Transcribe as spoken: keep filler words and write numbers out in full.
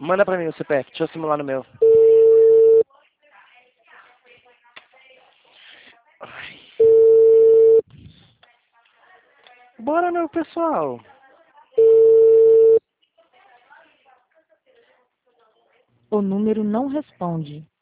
Manda pra mim o C P F, deixa eu simular no meu. Ai. Bora, meu pessoal. O número não responde.